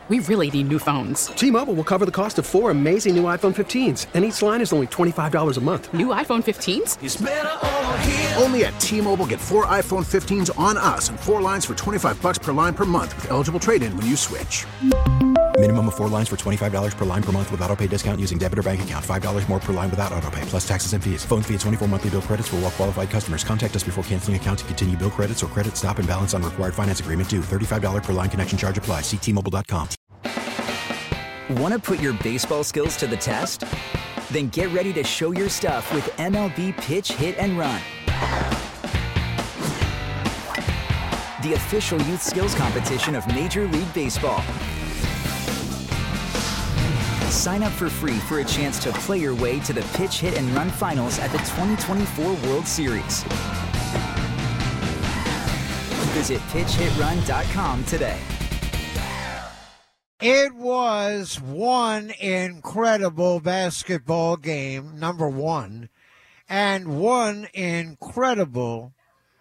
We really need new phones. T-Mobile will cover the cost of 4 amazing new iPhone 15s, and each line is only $25 a month. New iPhone 15s? It's better over here. Only at T-Mobile, get 4 iPhone 15s on us and 4 lines for $25 per line per month with eligible trade-in when you switch. Minimum of 4 lines for $25 per line per month with autopay discount using debit or bank account. $5 more per line without autopay, plus taxes and fees. Phone fee at 24 monthly bill credits for well-qualified customers. Contact us before canceling account to continue bill credits or credit stop and balance on required finance agreement due. $35 per line connection charge applies. See T-Mobile.com. Want to put your baseball skills to the test? Then get ready to show your stuff with MLB Pitch, Hit, and Run. The official youth skills competition of Major League Baseball. Sign up for free for a chance to play your way to the Pitch, Hit, and Run finals at the 2024 World Series. Visit pitchhitrun.com today. It was one incredible basketball game, number one, and one incredible,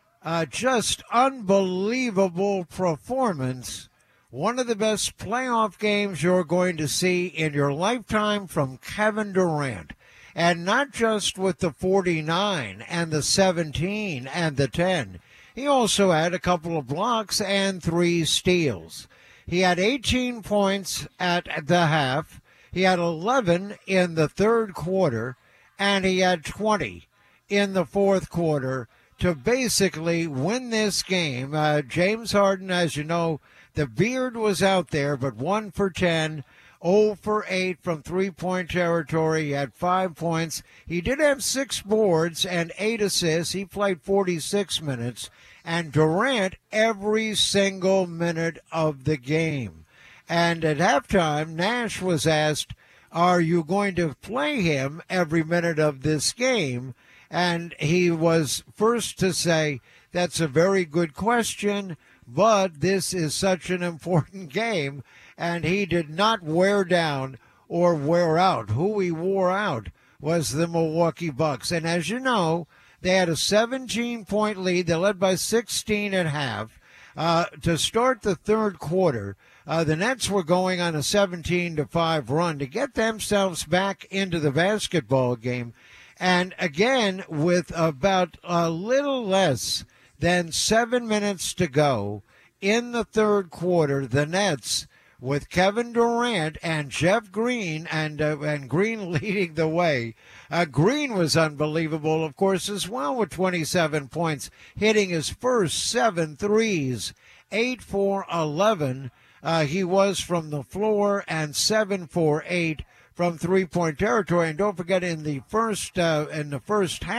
just unbelievable performance. One of the best playoff games you're going to see in your lifetime from Kevin Durant. And not just with the 49 and the 17 and the 10. He also had a couple of blocks and 3 steals. He had 18 points at the half. He had 11 in the third quarter, and he had 20 in the fourth quarter to basically win this game. James Harden, as you know, the beard was out there, but 1 for 10, 0 for 8 from three-point territory. He had 5 points. He did have 6 boards and 8 assists. He played 46 minutes. And Durant every single minute of the game. And at halftime, Nash was asked, are you going to play him every minute of this game? And he was first to say, that's a very good question, but this is such an important game. And he did not wear down or wear out. Who he wore out was the Milwaukee Bucks. And as you know, they had a 17-point lead. They led by 16 at half. To start the third quarter, the Nets were going on a 17-5 run to get themselves back into the basketball game. And again, with about a little less than 7 minutes to go in the third quarter, the Nets, with Kevin Durant and Jeff Green, and Green leading the way. Green was unbelievable, of course, as well, with 27 points, hitting his first 7 threes, 8 for 11. He was from the floor, and 7 for 8 from three-point territory. And don't forget, in the first half, in the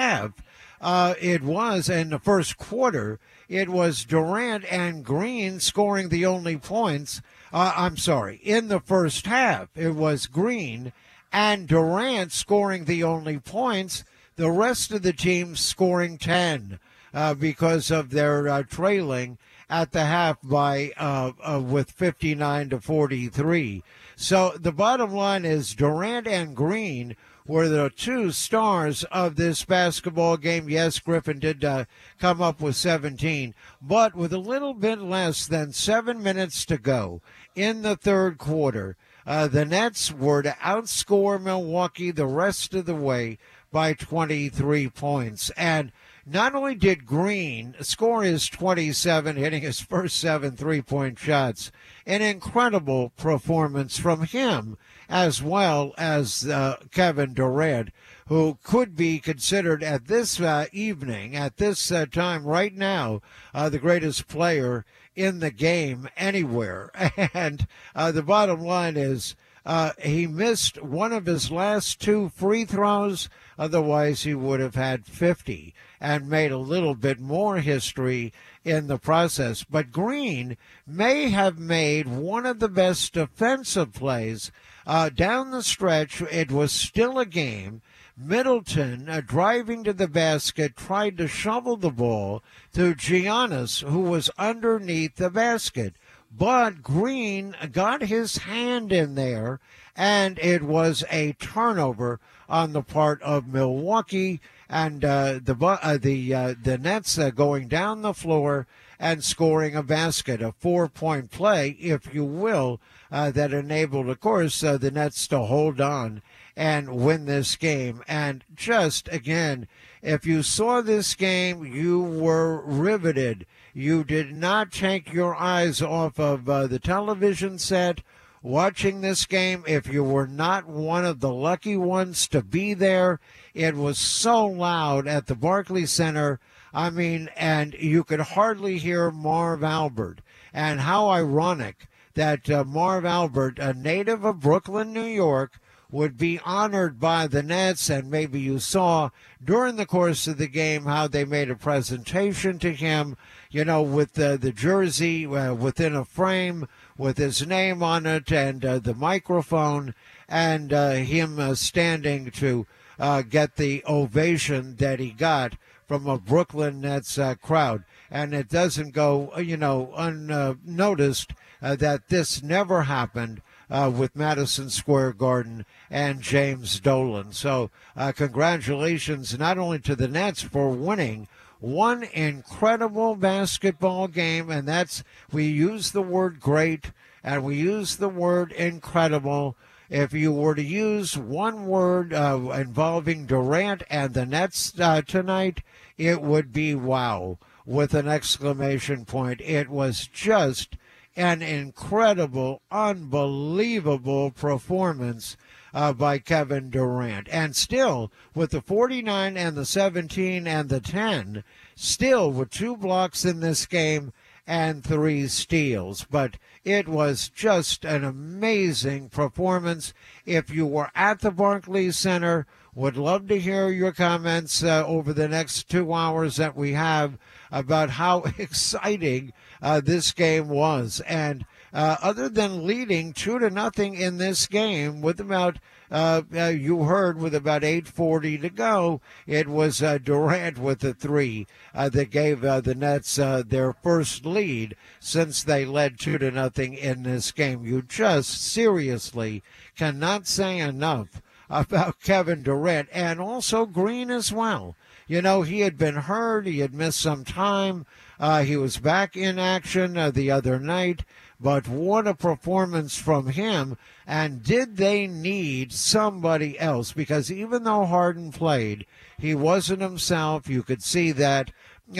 first quarter, it was Durant and Green scoring the only points. In the first half, it was Green and Durant scoring the only points. The rest of the team scoring 10 because of their trailing at the half by with 59-43. So the bottom line is Durant and Green were the 2 stars of this basketball game. Yes, Griffin did come up with 17, but with a little bit less than 7 minutes to go in the third quarter, the Nets were to outscore Milwaukee the rest of the way by 23 points. And not only did Green score his 27, hitting his first 7 three-point shots, an incredible performance from him, as well as Kevin Durant, who could be considered at this evening, at this time right now, the greatest player in the game anywhere. And the bottom line is he missed one of his last 2 free throws. Otherwise, he would have had 50 and made a little bit more history in the process. But Green may have made one of the best defensive plays down the stretch. It was still a game. Middleton, driving to the basket, tried to shovel the ball to Giannis, who was underneath the basket. But Green got his hand in there, and it was a turnover on the part of Milwaukee, and the Nets going down the floor and scoring a basket, a 4-point play, if you will, that enabled, of course, the Nets to hold on and win this game. And just, again, if you saw this game, you were riveted. You did not take your eyes off of the television set watching this game. If you were not one of the lucky ones to be there, it was so loud at the Barclays Center. I mean, and you could hardly hear Marv Albert. And how ironic that Marv Albert, a native of Brooklyn, New York, would be honored by the Nets. And maybe you saw during the course of the game how they made a presentation to him, you know, with the jersey within a frame with his name on it and the microphone, and him standing to get the ovation that he got from a Brooklyn Nets crowd. And it doesn't go, unnoticed that this never happened with Madison Square Garden and James Dolan. So congratulations not only to the Nets for winning one incredible basketball game, and that's, we use the word great and we use the word incredible. If you were to use one word involving Durant and the Nets tonight, it would be wow, with an exclamation point. It was just an incredible, unbelievable performance by Kevin Durant. And still, with the 49 and the 17 and the 10, still with 2 blocks in this game and 3 steals. But it was just an amazing performance. If you were at the Barclays Center, would love to hear your comments over the next 2 hours that we have about how exciting this game was. And other than leading 2-0 in this game with about, you heard, with about 8:40 to go, it was Durant with the 3 that gave the Nets their first lead since they led 2-0 in this game. You just seriously cannot say enough about Kevin Durant, and also Green as well. You know, he had been hurt. He had missed some time. He was back in action the other night. But what a performance from him. And did they need somebody else? Because even though Harden played, he wasn't himself. You could see that.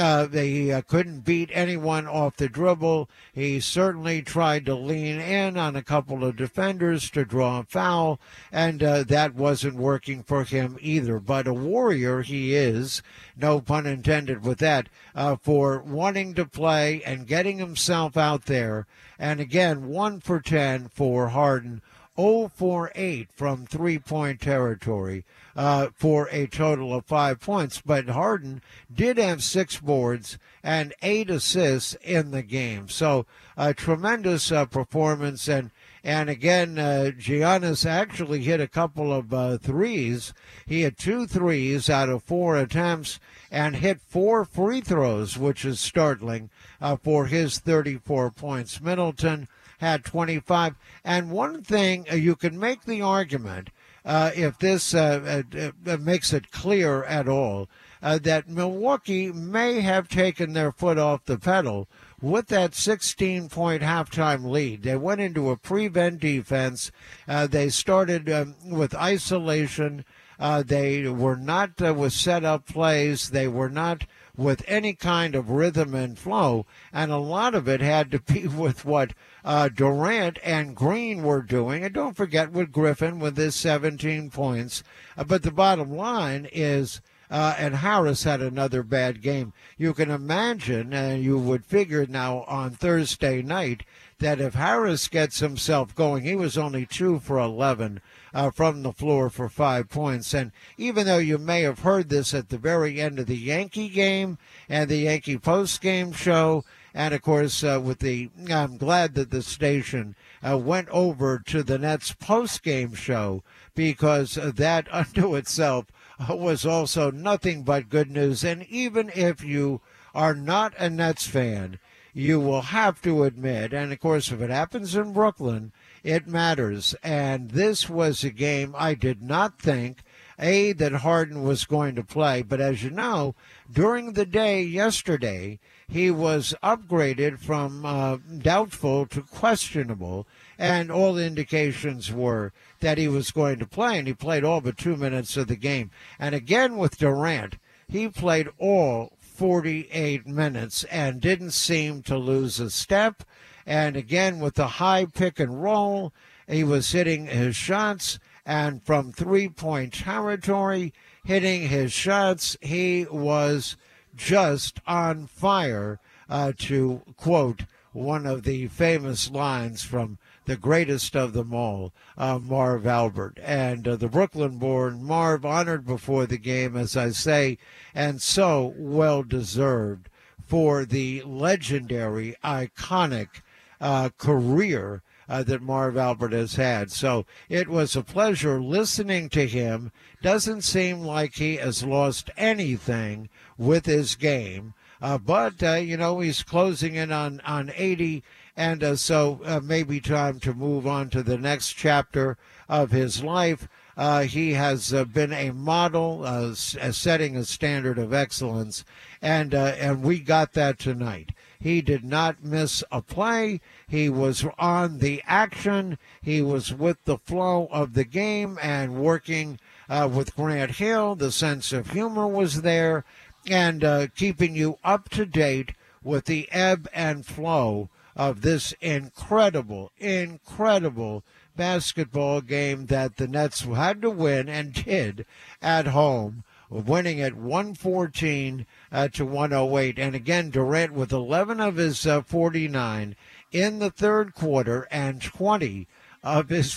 They couldn't beat anyone off the dribble. He certainly tried to lean in on a couple of defenders to draw a foul, and that wasn't working for him either. But a warrior he is, no pun intended with that, for wanting to play and getting himself out there. And again, 1 for 10 for Harden, 0 for 8 from three-point territory. For a total of 5 points. But Harden did have 6 boards and 8 assists in the game. So a tremendous performance. And again, Giannis actually hit a couple of threes. He had 2 threes out of 4 attempts and hit 4 free throws, which is startling for his 34 points. Middleton had 25. And one thing, you can make the argument, if this makes it clear at all, that Milwaukee may have taken their foot off the pedal with that 16-point halftime lead. They went into a prevent defense. They started with isolation. They were not with set-up plays. They were not with any kind of rhythm and flow, and a lot of it had to be with what Durant and Green were doing. And don't forget with Griffin with his 17 points. But the bottom line is, and Harris had another bad game. You can imagine, and you would figure now on Thursday night, that if Harris gets himself going, he was only 2 for 11 from the floor for 5 points. And even though you may have heard this at the very end of the Yankee game and the Yankee post-game show, and of course, I'm glad that the station went over to the Nets post-game show, because that unto itself was also nothing but good news. And even if you are not a Nets fan, you will have to admit, and of course, if it happens in Brooklyn, it matters. And this was a game I did not think, that Harden was going to play. But as you know, during the day yesterday, he was upgraded from doubtful to questionable. And all the indications were that he was going to play, and he played all but 2 minutes of the game. And again with Durant, he played all 48 minutes and didn't seem to lose a step. And again with the high pick and roll, he was hitting his shots, and from three-point territory, hitting his shots, he was just on fire, to quote one of the famous lines from the greatest of them all, Marv Albert. And the Brooklyn-born Marv honored before the game, as I say, and so well-deserved for the legendary, iconic career that Marv Albert has had. So it was a pleasure listening to him. Doesn't seem like he has lost anything with his game. But he's closing in on 80, and so maybe time to move on to the next chapter of his life. He has been a model, setting a standard of excellence, and we got that tonight. He did not miss a play. He was on the action. He was with the flow of the game and working with Grant Hill. The sense of humor was there, and keeping you up to date with the ebb and flow of this incredible basketball game that the Nets had to win and did at home, winning at 114 to 108. And again, Durant with 11 of his 49 in the third quarter and 20 of his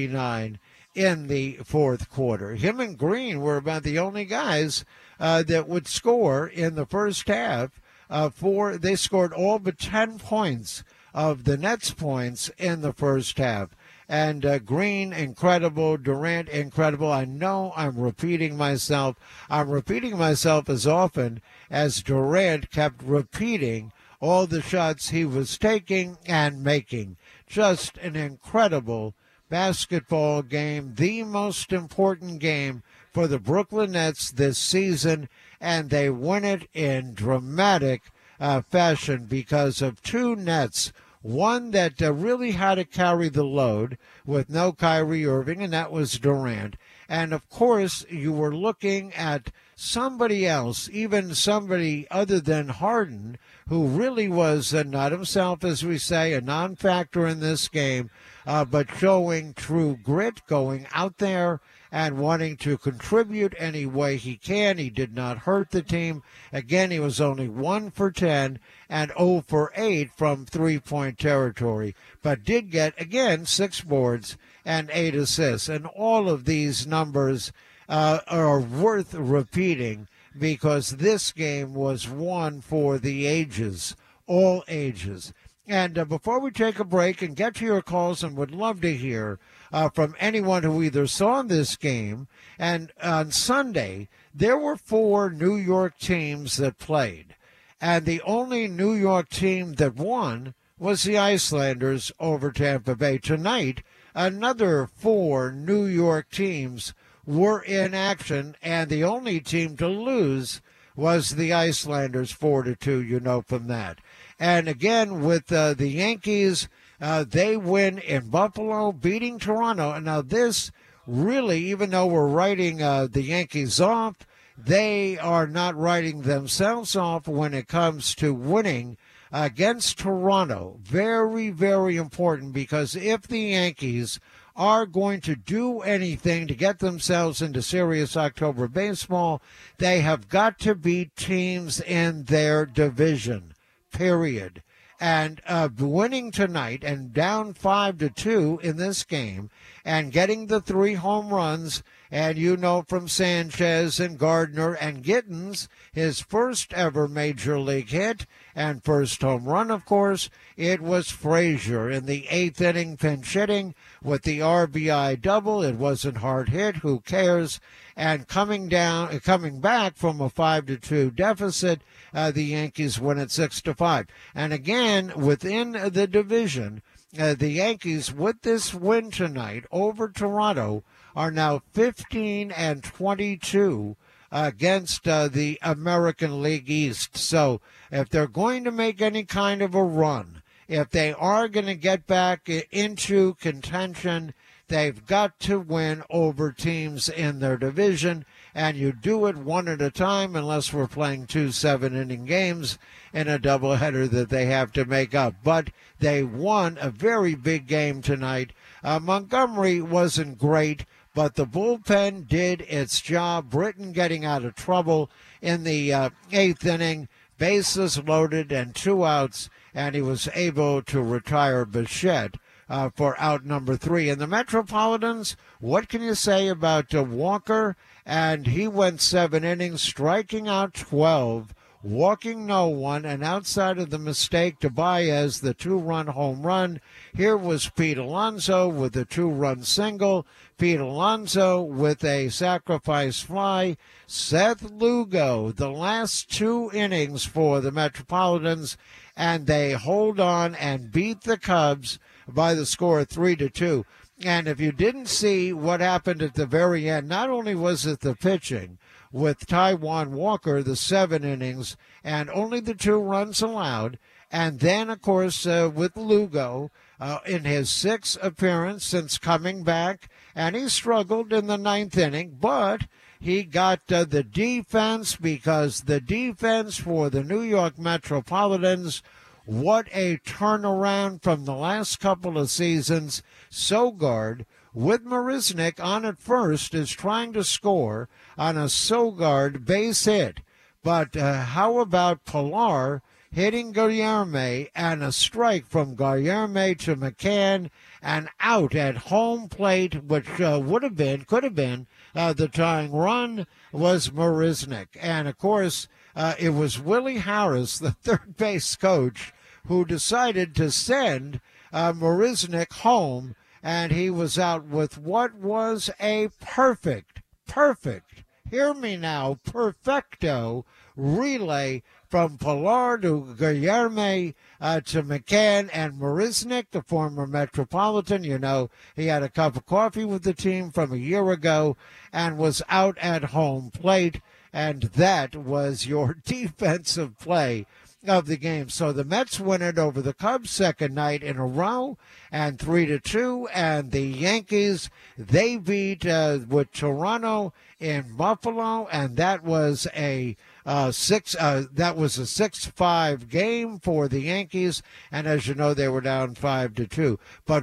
49 in the fourth quarter. Him and Green were about the only guys that would score in the first half. They scored all but 10 points of the Nets' points in the first half. And Green, incredible. Durant, incredible. I know I'm repeating myself. I'm repeating myself as often as Durant kept repeating all the shots he was taking and making. Just an incredible basketball game, the most important game for the Brooklyn Nets this season, and they win it in dramatic fashion because of two Nets. One that really had to carry the load with no Kyrie Irving, and that was Durant. And, of course, you were looking at somebody else, even somebody other than Harden, who really was not himself, as we say, a non-factor in this game, but showing true grit, going out there and wanting to contribute any way he can. He did not hurt the team. Again, he was only 1 for 10 and 0 for 8 from three-point territory, but did get, again, 6 boards and 8 assists. And all of these numbers are worth repeating because this game was one for the ages, all ages. And before we take a break and get to your calls, and would love to hear from anyone who either saw this game, and on Sunday, there were 4 New York teams that played. And the only New York team that won was the Islanders over Tampa Bay. Tonight, another 4 New York teams were in action, and the only team to lose was the Islanders, 4-2, you know from that. And again, with the Yankees, they win in Buffalo, beating Toronto. And now this really, even though we're writing the Yankees off, they are not writing themselves off when it comes to winning against Toronto. Very, very important, because if the Yankees are going to do anything to get themselves into serious October baseball, they have got to beat teams in their division, period. And winning tonight and down 5-2 in this game and getting the 3 home runs, and you know from Sanchez and Gardner and Gittins, his first ever major league hit and first home run, of course, it was Frazier in the 8th inning pinch hitting with the RBI double. It wasn't hard hit, who cares? And coming back from a 5-2 deficit, the Yankees win at 6-5. And again, within the division, the Yankees, with this win tonight over Toronto, are now 15-22 against the American League East. So if they're going to make any kind of a run if they are going to get back into contention, they've got to win over teams in their division, and you do it one at a time unless we're playing 2 7-inning games in a doubleheader that they have to make up. But they won a very big game tonight. Montgomery wasn't great, but the bullpen did its job. Britton getting out of trouble in the 8th inning, bases loaded and 2 outs, and he was able to retire Bichette for out number 3. And the Metropolitans, what can you say about Walker? And he went 7 innings, striking out 12, walking no one, and outside of the mistake to Baez, the 2-run home run, here was Pete Alonso with a 2-run single, Pete Alonso with a sacrifice fly, Seth Lugo, the last 2 innings for the Metropolitans, and they hold on and beat the Cubs by the score of 3-2. And if you didn't see what happened at the very end, not only was it the pitching with Taijuan Walker, the 7 innings, and only the 2 runs allowed, and then, of course, with Lugo in his 6th appearance since coming back, and he struggled in the 9th inning, but he got the defense, because the defense for the New York Metropolitans, what a turnaround from the last couple of seasons. Sogard, with Marisnik on at first, is trying to score on a Sogard base hit. But how about Pilar hitting Guillerme, and a strike from Guillerme to McCann, and out at home plate, which could have been the tying run, was Marisnik. And, of course, it was Willie Harris, the third base coach, who decided to send Marisnik home, and he was out with what was a perfect, hear me now, perfecto relay from Pilar to Guillerme to McCann, and Marisnik, the former Metropolitan. You know, he had a cup of coffee with the team from a year ago and was out at home plate, and that was your defensive play of the game. So the Mets win it over the Cubs second night in a row, and 3-2. And the Yankees, they beat with Toronto in Buffalo, and that was a 6-5 game for the Yankees. And as you know, they were down 5-2. But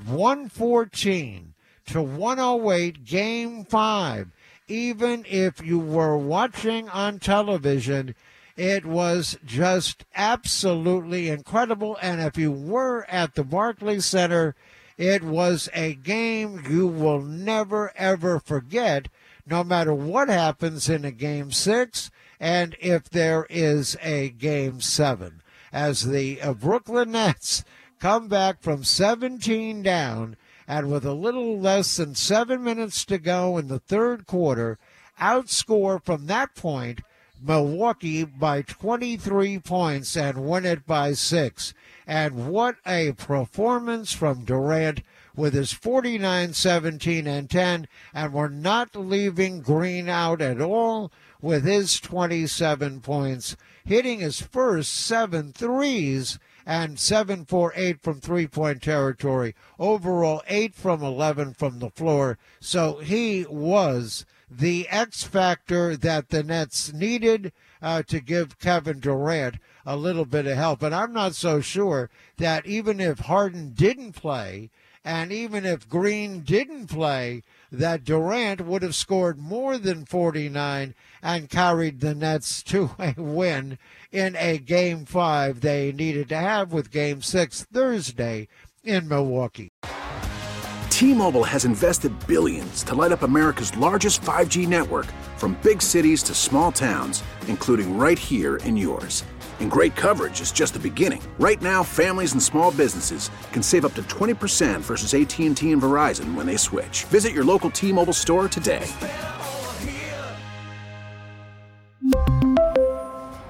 114-108, Game 5. Even if you were watching on television, it was just absolutely incredible. And if you were at the Barclays Center, it was a game you will never, ever forget, no matter what happens in a Game 6 and if there is a Game 7. As the Brooklyn Nets come back from 17 down, and with a little less than 7 minutes to go in the third quarter, outscore from that point Milwaukee by 23 points and win it by 6. And what a performance from Durant with his 49, 17, and 10. And we're not leaving Green out at all with his 27 points, hitting his first 7 threes and 7 for 8 from three-point territory. Overall, 8 from 11 from the floor. So he was the X factor that the Nets needed to give Kevin Durant a little bit of help. And I'm not so sure that even if Harden didn't play, and even if Green didn't play, that Durant would have scored more than 49 and carried the Nets to a win in a Game 5 they needed to have, with Game 6 Thursday in Milwaukee. T-Mobile has invested billions to light up America's largest 5G network, from big cities to small towns, including right here in yours. And great coverage is just the beginning. Right now, families and small businesses can save up to 20% versus AT&T and Verizon when they switch. Visit your local T-Mobile store today.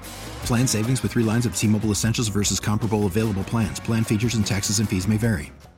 Plan savings with 3 lines of T-Mobile Essentials versus comparable available plans. Plan features and taxes and fees may vary.